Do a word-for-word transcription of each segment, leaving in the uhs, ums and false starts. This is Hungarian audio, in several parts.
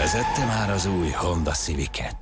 Vezette már az új Honda Civic-et.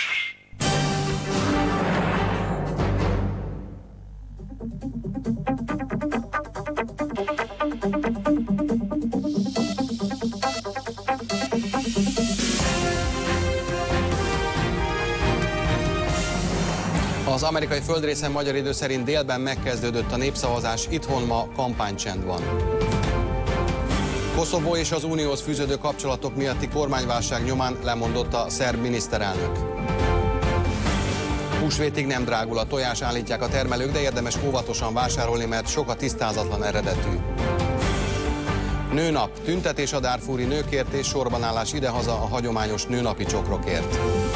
Az amerikai földrészen magyar idő szerint délben megkezdődött a népszavazás, itthon ma kampánycsend van. Koszovó és az unióhoz fűződő kapcsolatok miatti kormányválság nyomán lemondott a szerb miniszterelnök. Húsvétig nem drágul a tojás, állítják a termelők, de érdemes óvatosan vásárolni, mert sok a tisztázatlan eredetű. Nőnap, tüntetés a darfúri nőkért és sorbanállás idehaza a hagyományos nőnapi csokrokért.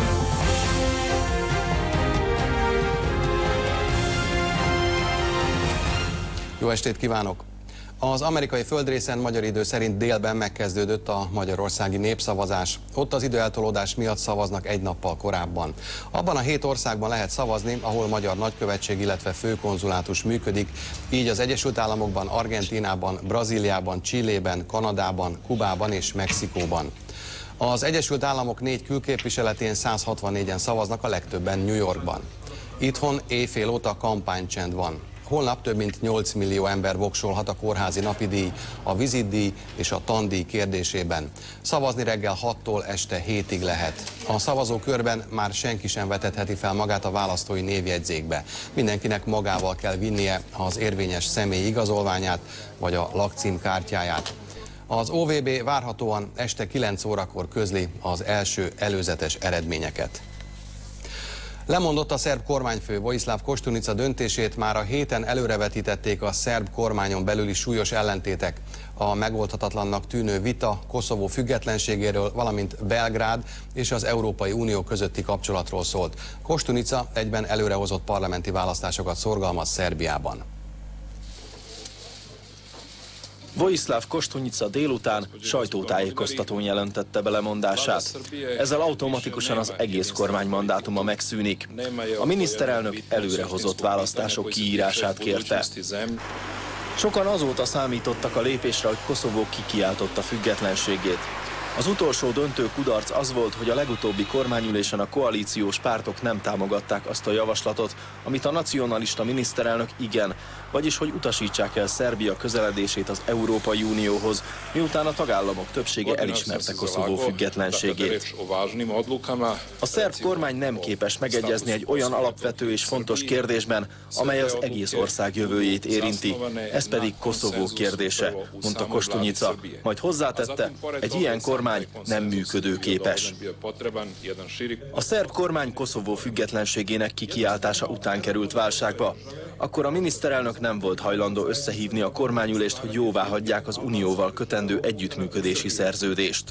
Jó estét kívánok! Az amerikai földrészen magyar idő szerint délben megkezdődött a magyarországi népszavazás. Ott az időeltolódás miatt szavaznak egy nappal korábban. Abban a hét országban lehet szavazni, ahol magyar nagykövetség, illetve főkonzulátus működik, így az Egyesült Államokban, Argentínában, Brazíliában, Chilében, Kanadában, Kubában és Mexikóban. Az Egyesült Államok négy külképviseletén száz hatvannégyen szavaznak, a legtöbben New Yorkban. Itthon éjfél óta kampánycsend van. Holnap több mint nyolc millió ember voksolhat a kórházi napidíj, a vizitdíj és a tandíj kérdésében. Szavazni reggel hattól este hétig lehet. A szavazókörben már senki sem vetetheti fel magát a választói névjegyzékbe. Mindenkinek magával kell vinnie az érvényes személyi igazolványát vagy a lakcímkártyáját. Az o vé bé várhatóan este kilenc órakor közli az első előzetes eredményeket. Lemondott a szerb kormányfő. Vojislav Koštunica döntését már a héten előrevetítették a szerb kormányon belüli súlyos ellentétek. A megoldhatatlannak tűnő vita Koszovó függetlenségéről, valamint Belgrád és az Európai Unió közötti kapcsolatról szólt. Koštunica egyben előrehozott parlamenti választásokat szorgalmaz Szerbiában. Vojislav Koštunica délután sajtótájékoztatón jelentette be lemondását. Ezzel automatikusan az egész kormány mandátuma megszűnik. A miniszterelnök előrehozott választások kiírását kérte. Sokan azóta számítottak a lépésre, hogy Koszovó kikiáltotta függetlenségét. Az utolsó döntő kudarc az volt, hogy a legutóbbi kormányülésen a koalíciós pártok nem támogatták azt a javaslatot, amit a nacionalista miniszterelnök igen, vagyis hogy utasítsák el Szerbia közeledését az Európai Unióhoz, miután a tagállamok többsége elismerte Koszovó függetlenségét. A szerb kormány nem képes megegyezni egy olyan alapvető és fontos kérdésben, amely az egész ország jövőjét érinti, ez pedig Koszovó kérdése, mondta Koštunica, majd hozzátette, egy ilyen kormány nem működőképes. A szerb kormány Koszovó függetlenségének kikiáltása után került válságba. Akkor a miniszterelnök nem volt hajlandó összehívni a kormányülést, hogy jóváhagyják az Unióval kötendő együttműködési szerződést.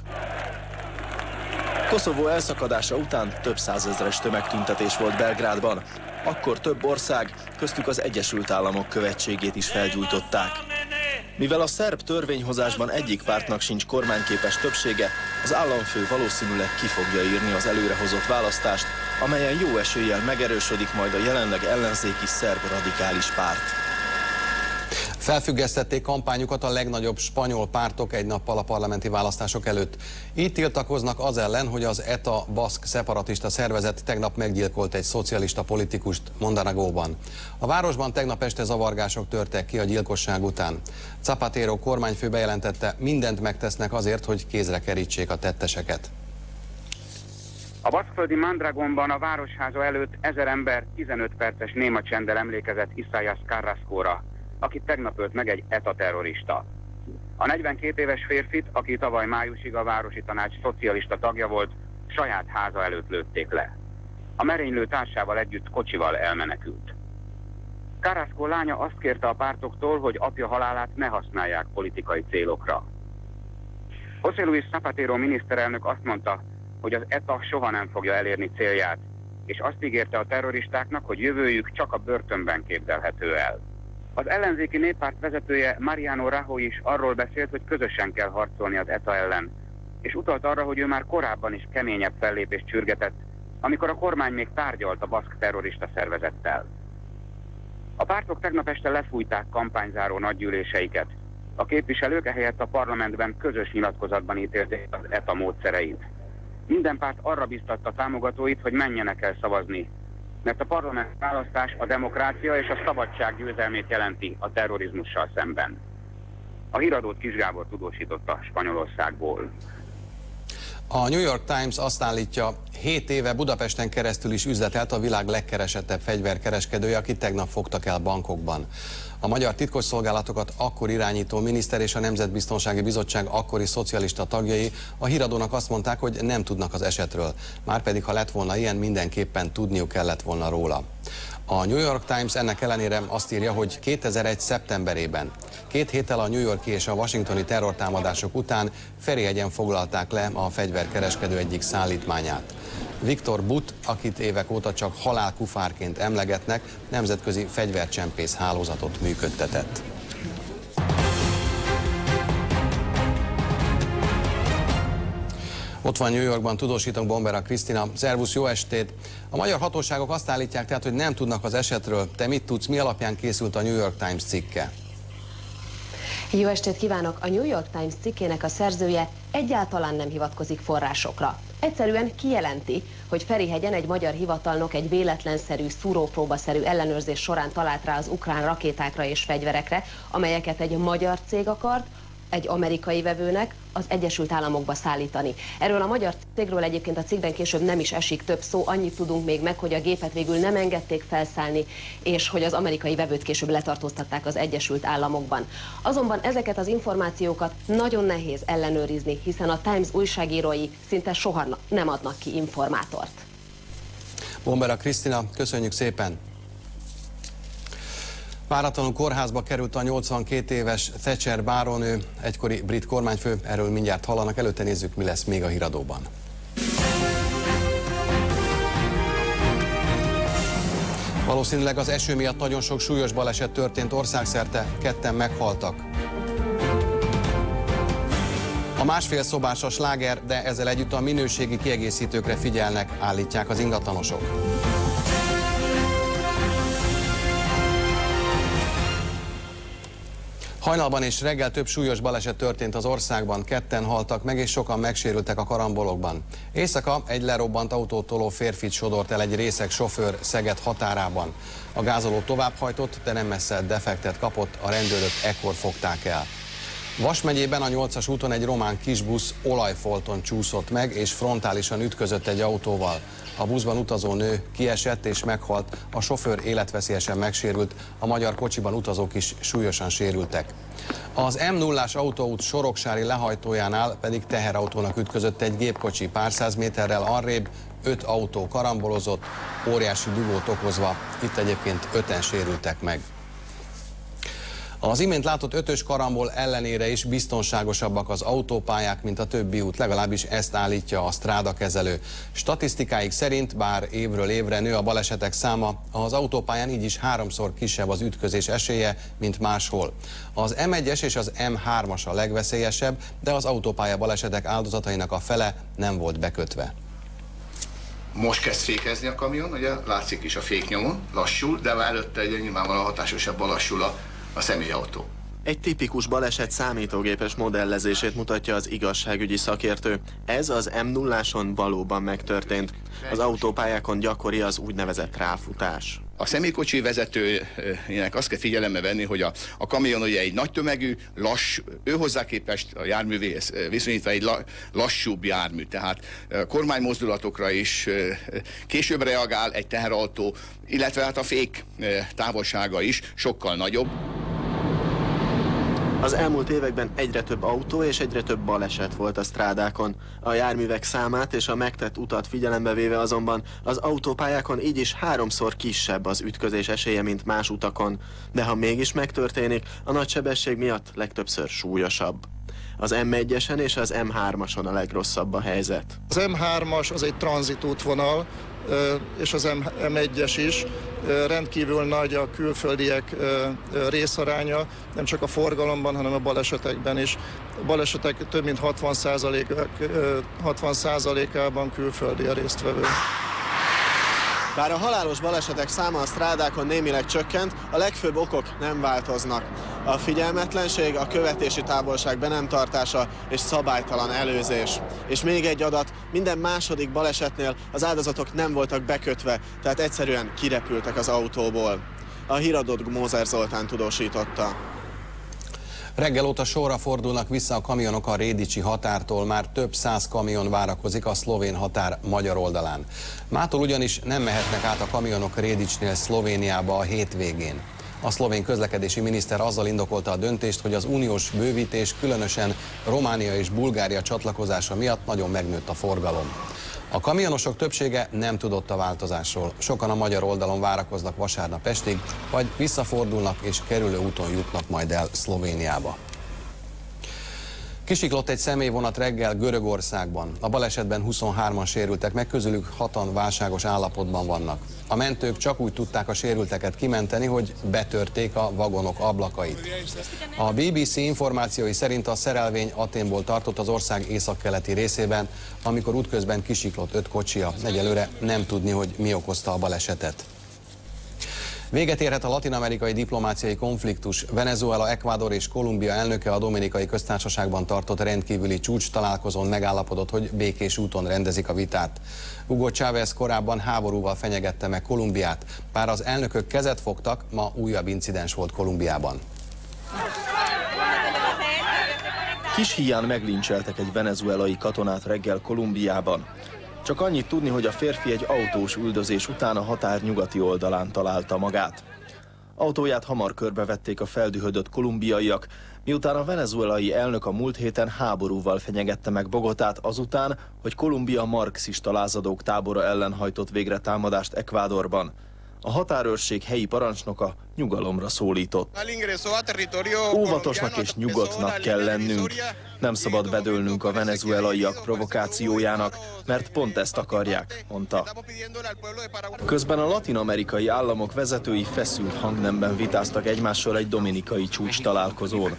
Koszovó elszakadása után több százezres tömegtüntetés volt Belgrádban. Akkor több ország, köztük az Egyesült Államok követségét is felgyújtották. Mivel a szerb törvényhozásban egyik pártnak sincs kormányképes többsége, az államfő valószínűleg ki fogja írni az előrehozott választást, amelyen jó eséllyel megerősödik majd a jelenleg ellenzéki szerb radikális párt. Felfüggesztették kampányukat a legnagyobb spanyol pártok egy nappal a parlamenti választások előtt. Így tiltakoznak az ellen, hogy az é té á baszk szeparatista szervezet tegnap meggyilkolt egy szocialista politikust Montenegróban. A városban tegnap este zavargások törtek ki a gyilkosság után. Zapatero kormányfő bejelentette, mindent megtesznek azért, hogy kézre kerítsék a tetteseket. A baszkföldi Mondragonban a városháza előtt ezer ember tizenöt perces néma csenddel emlékezett Isaias Carrascóra, akit tegnap ölt meg egy é té á terrorista. A negyvenkét éves férfit, aki tavaly májusig a városi tanács szocialista tagja volt, saját háza előtt lőtték le. A merénylő társával együtt kocsival elmenekült. Carrasco lánya azt kérte a pártoktól, hogy apja halálát ne használják politikai célokra. José Luis Zapatero miniszterelnök azt mondta, hogy az é té á soha nem fogja elérni célját, és azt ígérte a terroristáknak, hogy jövőjük csak a börtönben képzelhető el. Az ellenzéki néppárt vezetője Mariano Rajoy is arról beszélt, hogy közösen kell harcolni az é té á ellen, és utalt arra, hogy ő már korábban is keményebb fellépést csürgetett, amikor a kormány még tárgyalt a baszk terrorista szervezettel. A pártok tegnap este lefújták kampányzáró nagygyűléseiket. A képviselők ehelyett a parlamentben közös nyilatkozatban ítélték az é té á módszereit. Minden párt arra biztatta támogatóit, hogy menjenek el szavazni, mert a parlament választás a demokrácia és a szabadság győzelmét jelenti a terrorizmussal szemben. A híradót Kis Gábor tudósította Spanyolországból. A New York Times azt állítja, hét éve Budapesten keresztül is üzletelt a világ legkeresettebb fegyverkereskedője, akit tegnap fogtak el Bangkokban. A magyar titkosszolgálatokat akkor irányító miniszter és a Nemzetbiztonsági Bizottság akkori szocialista tagjai a híradónak azt mondták, hogy nem tudnak az esetről. Márpedig, ha lett volna ilyen, mindenképpen tudniuk kellett volna róla. A New York Times ennek ellenére azt írja, hogy kétezer-egy szeptemberében, két héttel a New Yorki és a washingtoni terrortámadások után Ferihegyen foglalták le a fegyverkereskedő egyik szállítmányát. Viktor Butt, akit évek óta csak halálkufárként emlegetnek, nemzetközi fegyvercsempész hálózatot működtetett. Ott van New Yorkban, tudósítunk Bombera Krisztina. Szervusz, jó estét! A magyar hatóságok azt állítják tehát, hogy nem tudnak az esetről. Te mit tudsz, mi alapján készült a New York Times cikke? Jó estét kívánok! A New York Times cikkének a szerzője egyáltalán nem hivatkozik forrásokra. Egyszerűen kijelenti, hogy Ferihegyen egy magyar hivatalnok egy véletlenszerű, szúrópróbaszerű ellenőrzés során talált rá az ukrán rakétákra és fegyverekre, amelyeket egy magyar cég akart, egy amerikai vevőnek az Egyesült Államokba szállítani. Erről a magyar cégről egyébként a cikkben később nem is esik több szó, annyit tudunk még meg, hogy a gépet végül nem engedték felszállni, és hogy az amerikai vevőt később letartóztatták az Egyesült Államokban. Azonban ezeket az információkat nagyon nehéz ellenőrizni, hiszen a Times újságírói szinte soha nem adnak ki informátort. Bombera Krisztina, köszönjük szépen! Váratlanul kórházba került a nyolcvankét éves Thatcher bárónő, egykori brit kormányfő, erről mindjárt hallanak, előtte nézzük, mi lesz még a híradóban. Valószínűleg az eső miatt nagyon sok súlyos baleset történt országszerte, ketten meghaltak. A másfél szobás a sláger, de ezzel együtt a minőségi kiegészítőkre figyelnek, állítják az ingatlanosok. Hajnalban és reggel több súlyos baleset történt az országban, ketten haltak meg és sokan megsérültek a karambolokban. Éjszaka egy lerobbant autótoló férfit sodort el egy részeg sofőr Szeged határában. A gázoló továbbhajtott, de nem messze defektet kapott, a rendőrök ekkor fogták el. Vas megyében a nyolcas úton egy román kisbusz olajfolton csúszott meg és frontálisan ütközött egy autóval. A buszban utazó nő kiesett és meghalt, a sofőr életveszélyesen megsérült, a magyar kocsiban utazók is súlyosan sérültek. Az M nullás autóút Soroksári lehajtójánál pedig teherautónak ütközött egy gépkocsi, pár száz méterrel arrébb öt autó karambolozott, óriási dugót okozva, itt egyébként öten sérültek meg. Az imént látott ötös karambol ellenére is biztonságosabbak az autópályák, mint a többi út, legalábbis ezt állítja a Stráda kezelő. Statisztikáik szerint, bár évről évre nő a balesetek száma, az autópályán így is háromszor kisebb az ütközés esélye, mint máshol. Az M egyes és az M hármas a legveszélyesebb, de az autópálya balesetek áldozatainak a fele nem volt bekötve. Most kezd fékezni a kamion, ugye látszik is a féknyomon, lassul, de már előtte egy nyilvánvalóan hatásosabban lassul a a személyautó. Egy tipikus baleset számítógépes modellezését mutatja az igazságügyi szakértő. Ez az M nulláson valóban megtörtént. Az autópályákon gyakori az úgynevezett ráfutás. A személykocsi vezetőjének azt kell figyelembe venni, hogy a, a kamion ugye egy nagy tömegű, lass, ő hozzá képest a járművéhez viszonyítva egy la, lassúbb jármű, tehát kormánymozdulatokra is később reagál egy teherautó, illetve hát a fék távolsága is sokkal nagyobb. Az elmúlt években egyre több autó és egyre több baleset volt a strádákon. A járművek számát és a megtett utat figyelembe véve azonban az autópályákon így is háromszor kisebb az ütközés esélye, mint más utakon. De ha mégis megtörténik, a nagy sebesség miatt legtöbbször súlyosabb. Az M egyesen és az M hármason a legrosszabb a helyzet. Az M hármas az egy tranzitútvonal, és az M egyes is. Rendkívül nagy a külföldiek részaránya, nem csak a forgalomban, hanem a balesetekben is. A balesetek több mint hatvan százalékában külföldi a résztvevő. Bár a halálos balesetek száma a strádákon némileg csökkent, a legfőbb okok nem változnak. A figyelmetlenség, a követési távolság be nem tartása és szabálytalan előzés. És még egy adat, minden második balesetnél az áldozatok nem voltak bekötve, tehát egyszerűen kirepültek az autóból. A híradót Mózer Zoltán tudósította. Reggel óta sorra fordulnak vissza a kamionok a rédicsi határtól, már több száz kamion várakozik a szlovén határ magyar oldalán. Mától ugyanis nem mehetnek át a kamionok Rédicsnél Szlovéniába a hétvégén. A szlovén közlekedési miniszter azzal indokolta a döntést, hogy az uniós bővítés, különösen Románia és Bulgária csatlakozása miatt nagyon megnőtt a forgalom. A kamionosok többsége nem tudott a változásról. Sokan a magyar oldalon várakoznak vasárnap estig, vagy visszafordulnak és kerülő úton jutnak majd el Szlovéniába. Kisiklott egy személyvonat reggel Görögországban. A balesetben huszonhárman sérültek meg, közülük hatan válságos állapotban vannak. A mentők csak úgy tudták a sérülteket kimenteni, hogy betörték a vagonok ablakait. A bé bé cé információi szerint a szerelvény Athénból tartott az ország északkeleti részében, amikor útközben kisiklott öt kocsia. Egyelőre nem tudni, hogy mi okozta a balesetet. Véget érhet a latin-amerikai diplomáciai konfliktus. Venezuela, Ecuador és Kolumbia elnöke a Dominikai Köztársaságban tartott rendkívüli csúcs találkozón megállapodott, hogy békés úton rendezik a vitát. Hugo Chávez korábban háborúval fenyegette meg Kolumbiát. Bár az elnökök kezet fogtak, ma újabb incidens volt Kolumbiában. Kis híján meglincseltek egy venezuelai katonát reggel Kolumbiában. Csak annyit tudni, hogy a férfi egy autós üldözés után a határ nyugati oldalán találta magát. Autóját hamar körbevették a feldühödött kolumbiaiak, miután a venezuelai elnök a múlt héten háborúval fenyegette meg Bogotát azután, hogy Kolumbia marxista lázadók tábora ellen hajtott végre támadást Ecuadorban. A határőrség helyi parancsnoka nyugalomra szólított. Óvatosnak és nyugodtnak kell lennünk. Nem szabad bedőlnünk a venezuelaiak provokációjának, mert pont ezt akarják, mondta. Közben a latin-amerikai államok vezetői feszült hangnemben vitáztak egymással egy dominikai csúcs találkozón.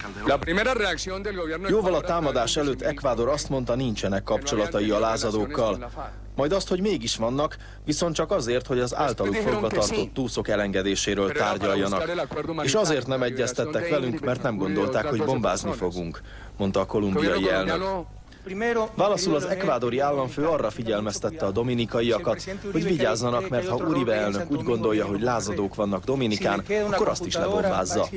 Jóval a támadás előtt Ecuador azt mondta, nincsenek kapcsolatai a lázadókkal. Majd azt, hogy mégis vannak, viszont csak azért, hogy az általuk fogva tartott túszok elengedéséről tárgyaljanak. És azért nem egyeztettek velünk, mert nem gondolták, hogy bombázni fogunk, mondta a kolumbiai elnök. Válaszul az ekvádori államfő arra figyelmeztette a dominikaiakat, hogy vigyázzanak, mert ha Uribe elnök úgy gondolja, hogy lázadók vannak Dominikán, akkor azt is lebombázza.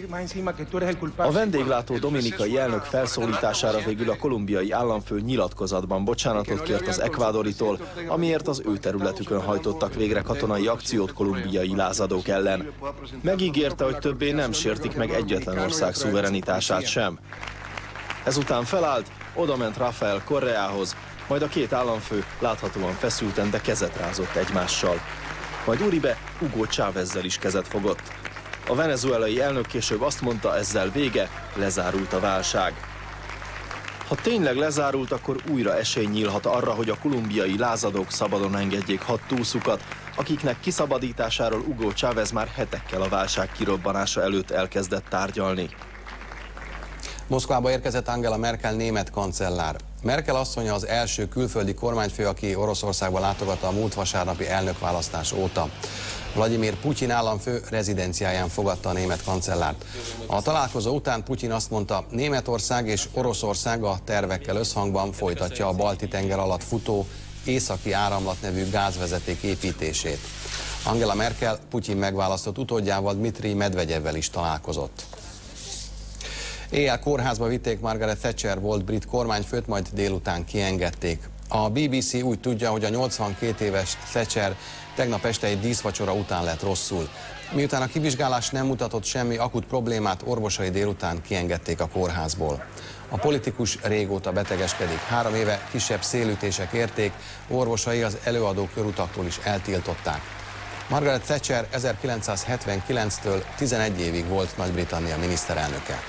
A vendéglátó dominikai elnök felszólítására végül a kolumbiai államfő nyilatkozatban bocsánatot kért az ekvádoritól, amiért az ő területükön hajtottak végre katonai akciót kolumbiai lázadók ellen. Megígérte, hogy többé nem sértik meg egyetlen ország szuverenitását sem. Ezután felállt, odament Rafael Correához, majd a két államfő láthatóan feszülten, de kezet rázott egymással. Majd Uribe Hugo Chávezzel is kezet fogott. A venezuelai elnök később azt mondta, ezzel vége, lezárult a válság. Ha tényleg lezárult, akkor újra esély nyílhat arra, hogy a kolumbiai lázadók szabadon engedjék hat túszukat, akiknek kiszabadításáról Hugo Chávez már hetekkel a válság kirobbanása előtt elkezdett tárgyalni. Moszkvába érkezett Angela Merkel német kancellár. Merkel asszonya az első külföldi kormányfő, aki Oroszországba látogatta a múlt vasárnapi elnökválasztás óta. Vladimir Putyin államfő rezidenciáján fogadta a német kancellárt. A találkozó után Putyin azt mondta, Németország és Oroszország a tervekkel összhangban folytatja a Balti-tenger alatt futó északi áramlat nevű gázvezeték építését. Angela Merkel Putyin megválasztott utódjával, Dmitri Medvegyevvel is találkozott. Éjjel kórházba vitték Margaret Thatcher volt brit kormányfőt, majd délután kiengedték. A bé bé cé úgy tudja, hogy a nyolcvankét éves Thatcher tegnap este egy díszvacsora után lett rosszul. Miután a kivizsgálás nem mutatott semmi akut problémát, orvosai délután kiengedték a kórházból. A politikus régóta betegeskedik. Három éve kisebb szélütések érték, orvosai az előadó körutaktól is eltiltották. Margaret Thatcher ezerkilencszázhetvenkilenctől tizenegy évig volt Nagy-Britannia miniszterelnöke.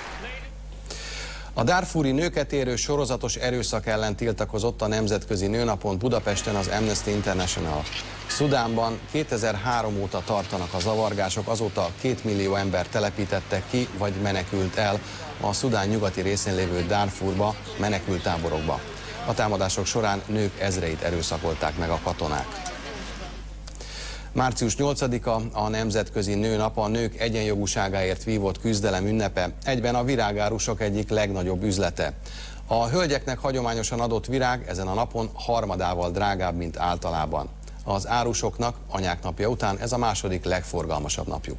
A darfúri nőket érő sorozatos erőszak ellen tiltakozott a Nemzetközi Nőnapon Budapesten az Amnesty International. Szudánban kétezer-három óta tartanak a zavargások, azóta két millió ember telepítettek ki, vagy menekült el a Szudán nyugati részén lévő Darfurba, menekülttáborokba. A támadások során nők ezreit erőszakolták meg a katonák. március nyolcadika a Nemzetközi Nőnap, a nők egyenjogúságáért vívott küzdelem ünnepe, egyben a virágárusok egyik legnagyobb üzlete. A hölgyeknek hagyományosan adott virág ezen a napon harmadával drágább, mint általában. Az árusoknak anyák napja után ez a második legforgalmasabb napjuk.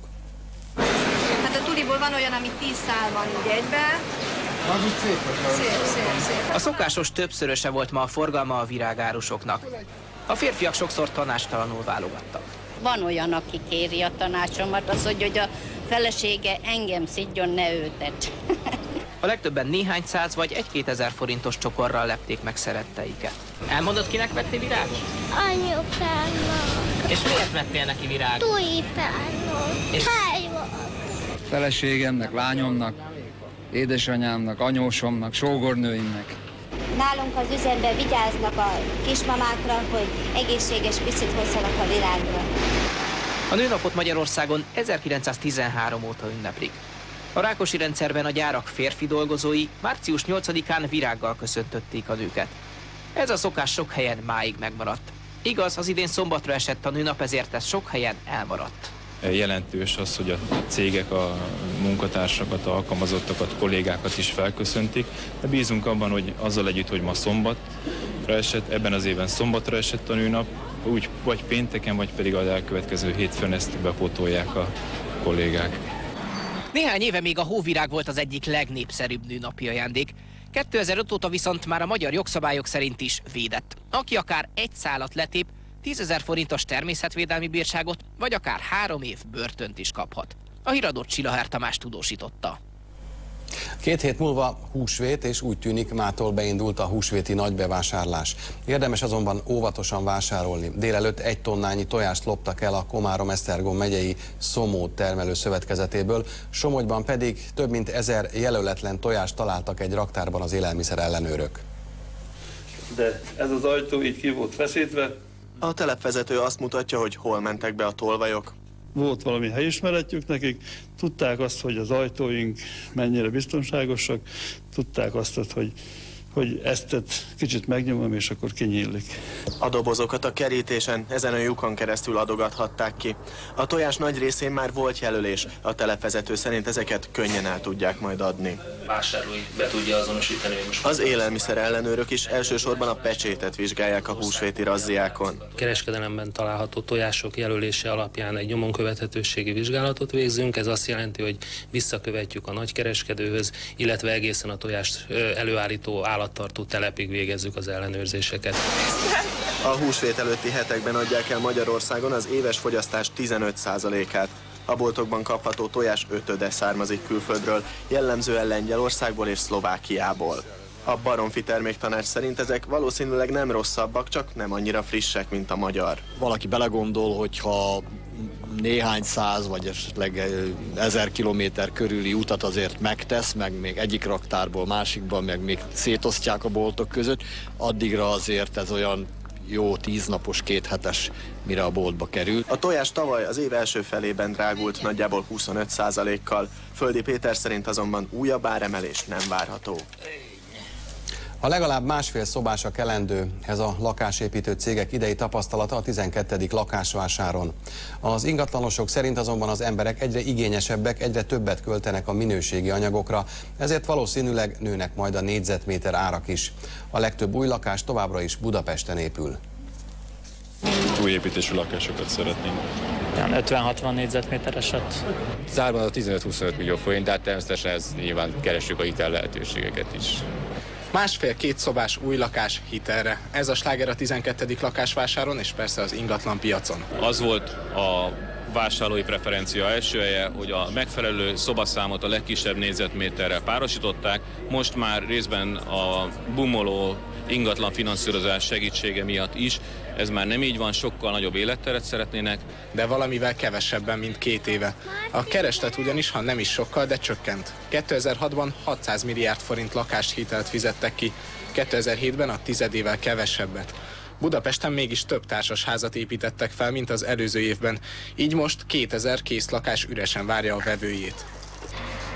Hát a tuliból van olyan, ami tíz szál van így egyben. Az úgy szép, szép, szép, szép. A szokásos többszöröse volt ma a forgalma a virágárusoknak. A férfiak sokszor tanástalanul válogattak. Van olyan, aki kéri a tanácsomat, az, hogy, hogy a felesége engem szidjon, ne őtet. A legtöbben néhány száz vagy egy-két ezer forintos csokorral lepték meg szeretteiket. Elmondod, kinek vettél virágot? Anyukámnak. És miért vettél neki virágot? Tulipának. És... Feleségemnek, lányomnak, édesanyámnak, anyósomnak, sógornőimnek. Nálunk az üzemben vigyáznak a kismamákra, hogy egészséges picit hozzanak a világra. A nőnapot Magyarországon ezerkilencszáztizenhárom óta ünneplik. A Rákosi rendszerben a gyárak férfi dolgozói március nyolcadikán virággal köszöntötték a nőket. Ez a szokás sok helyen máig megmaradt. Igaz, az idén szombatra esett a nőnap, ezért ez sok helyen elmaradt. Jelentős az, hogy a cégek a munkatársakat, a alkalmazottakat, kollégákat is felköszöntik, de bízunk abban, hogy azzal együtt, hogy ma szombatra esett, ebben az évben szombatra esett a nőnap, úgy vagy pénteken, vagy pedig az elkövetkező hétfőn ezt bepótolják a kollégák. Néhány éve még a hóvirág volt az egyik legnépszerűbb nőnapi ajándék. kétezer-öt óta viszont már a magyar jogszabályok szerint is védett. Aki akár egy szálat letép, tízezer forintos természetvédelmi bírságot, vagy akár három év börtönt is kaphat. A híradót Csillaher Tamás tudósította. Két hét múlva húsvét, és úgy tűnik, mától beindult a húsvéti nagybevásárlás. Érdemes azonban óvatosan vásárolni. Délelőtt egy tonnányi tojást loptak el a Komárom-Esztergom megyei Szomó termelő szövetkezetéből, Somogyban pedig több mint ezer jelöletlen tojást találtak egy raktárban az élelmiszer ellenőrök. De ez az ajtó így ki volt feszítve. A telepvezető azt mutatja, hogy hol mentek be a tolvajok. Volt valami helyismeretjük nekik, tudták azt, hogy az ajtóink mennyire biztonságosak, tudták azt, hogy, hogy ezt kicsit megnyomom, és akkor kinyílik. A dobozokat a kerítésen, ezen a lyukon keresztül adogathatták ki. A tojás nagy részén már volt jelölés, a telepvezető szerint ezeket könnyen el tudják majd adni. Vásárlói be tudja azonosítani, hogy most... Az élelmiszer ellenőrök is elsősorban a pecsétet vizsgálják a húsvéti razziákon. Kereskedelemben található tojások jelölése alapján egy nyomon követhetőségi vizsgálatot végzünk. Ez azt jelenti, hogy visszakövetjük a nagykereskedőhöz, illetve egészen a tojást előállító állattartó telepig végezzük az ellenőrzéseket. A húsvét előtti hetekben adják el Magyarországon az éves fogyasztás tizenöt százalékát. A boltokban kapható tojás ötöde származik külföldről, jellemzően Lengyelországból és Szlovákiából. A Baromfi terméktanács szerint ezek valószínűleg nem rosszabbak, csak nem annyira frissek, mint a magyar. Valaki belegondol, hogyha néhány száz vagy esetleg ezer kilométer körüli utat azért megtesz, meg még egyik raktárból másikban, meg még szétosztják a boltok között, addigra azért ez olyan jó tíznapos, kéthetes, mire a boltba kerül. A tojás tavaly az év első felében drágult nagyjából huszonöt százalékkal. Földi Péter szerint azonban újabb áremelés nem várható. A legalább másfél szobás a kelendő, ez a lakásépítő cégek idei tapasztalata a tizenkettedik lakásvásáron. Az ingatlanosok szerint azonban az emberek egyre igényesebbek, egyre többet költenek a minőségi anyagokra, ezért valószínűleg nőnek majd a négyzetméter árak is. A legtöbb új lakás továbbra is Budapesten épül. Új építésű lakásokat szeretnénk. ötven-hatvan négyzetmétereset. Zárban a tizenöt-huszonöt millió forint, de hát természetesen ez nyilván keressük a hitel lehetőségeket is. Másfél-két szobás új lakás hitelre. Ez a sláger a tizenkettedik lakásvásáron, és persze az ingatlan piacon. Az volt a vásárlói preferencia első helye, hogy a megfelelő szobaszámot a legkisebb négyzetméterrel párosították. Most már részben a bumoló ingatlan finanszírozás segítsége miatt is. Ez már nem így van, sokkal nagyobb életteret szeretnének. De valamivel kevesebben, mint két éve. A kereslet ugyanis, ha nem is sokkal, de csökkent. kétezer-hatban hatszáz milliárd forint lakáshitelt fizettek ki, kétezer-hétben a tizedével kevesebbet. Budapesten mégis több társasházat építettek fel, mint az előző évben, így most kétezer kész lakás üresen várja a vevőjét.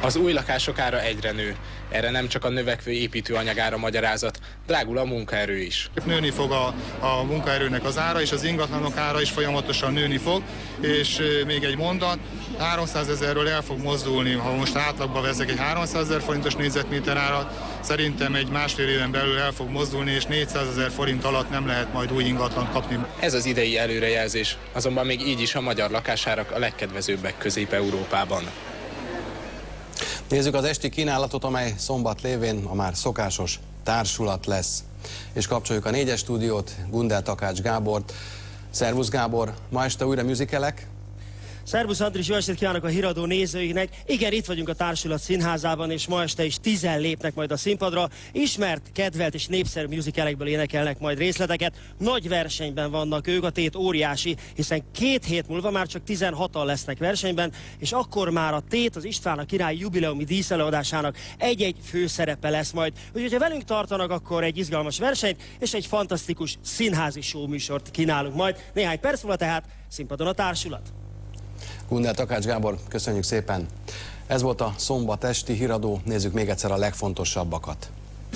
Az új lakások ára egyre nő. Erre nem csak a növekvő építőanyagára magyarázat, drágul a munkaerő is. Nőni fog a, a munkaerőnek az ára, és az ingatlanok ára is folyamatosan nőni fog, és még egy mondat, háromszázezerről el fog mozdulni, ha most átlagban veszek egy háromszázezer forintos négyzetméter árat, szerintem egy másfél éven belül el fog mozdulni, és négyszázezer forint alatt nem lehet majd új ingatlant kapni. Ez az idei előrejelzés, azonban még így is a magyar lakásárak a legkedvezőbbek Közép-Európában. Nézzük az esti kínálatot, amely szombat lévén a már szokásos társulat lesz. És kapcsoljuk a négyes stúdiót, Gundel Takács Gábort. Szervusz Gábor, ma este újra musicalek? Szervusz Andris, jó estét kívánok a híradó nézőinknek. Igen, itt vagyunk a Társulat Színházában, és ma este is tizen lépnek majd a színpadra. Ismert, kedvelt és népszerű musicalekből énekelnek majd részleteket. Nagy versenyben vannak ők, a tét óriási, hiszen két hét múlva már csak tizenhatan lesznek versenyben, és akkor már a tét az István a király jubileumi díszelőadásának egy-egy főszerepe lesz majd. Úgyhogy ha velünk tartanak, akkor egy izgalmas versenyt és egy fantasztikus színházi show műsort kínálunk majd. Néhány perc múlva tehát színpadon a Társulat. Gundel Takács Gábor, köszönjük szépen. Ez volt a szombat esti híradó, nézzük még egyszer a legfontosabbakat.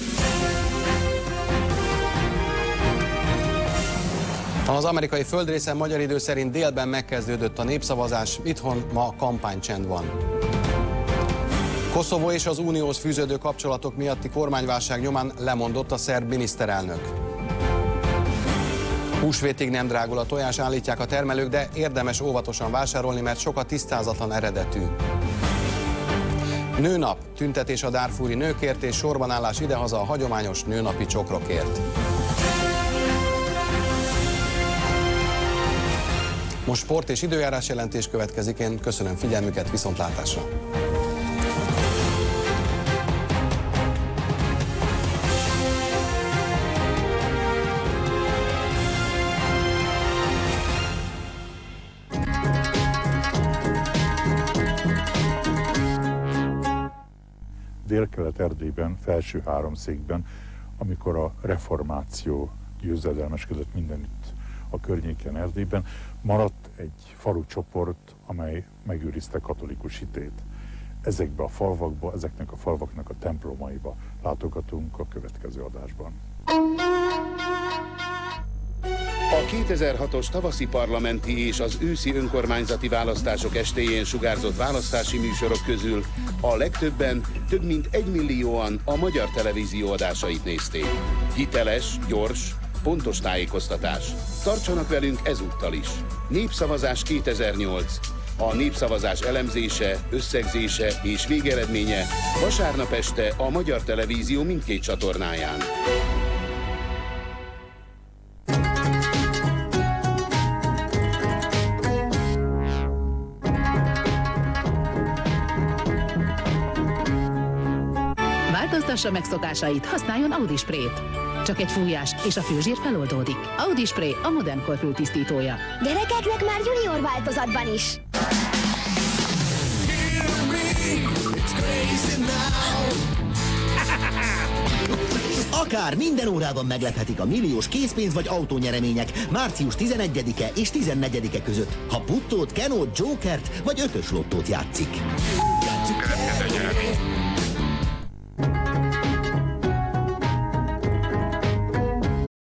Az amerikai földrészen magyar idő szerint délben megkezdődött a népszavazás, itthon ma kampánycsend van. Koszovó és az unióhoz fűződő kapcsolatok miatti kormányválság nyomán lemondott a szerb miniszterelnök. Húsvétig nem drágul a tojás, állítják a termelők, de érdemes óvatosan vásárolni, mert sok a tisztázatlan eredetű. Nőnap, tüntetés a darfúri nőkért és sorbanállás idehaza a hagyományos nőnapi csokrokért. Most sport és időjárás jelentés következik, én köszönöm figyelmüket, viszontlátásra! Délkelet-Erdélyben, felső háromszékben, amikor a reformáció győzedelmeskedett mindenütt a környéken Erdélyben, maradt egy falucsoport, amely megőrizte katolikus hitét. Ezekbe a falvakba, ezeknek a falvaknak a templomaiba látogatunk a következő adásban. A kétezer-hatos tavaszi parlamenti és az őszi önkormányzati választások estéjén sugárzott választási műsorok közül a legtöbben, több mint egymillióan a magyar televízió adásait nézték. Hiteles, gyors, pontos tájékoztatás. Tartsanak velünk ezúttal is. Népszavazás kétezer-nyolc. A népszavazás elemzése, összegzése és végeredménye vasárnap este a Magyar Televízió mindkét csatornáján. Változtassa meg szokásait, használjon Audi Sprayt. Csak egy fújás, és a főzsír feloldódik. Audi Spray a modern kor fültisztítója. Gyerekeknek már junior változatban is. Akár minden órában meglephetik a milliós készpénz vagy autónyeremények március tizenegyedike és tizennegyedike között, ha puttót, kenót, jokert vagy ötös lottót játszik. Következő nyeremény.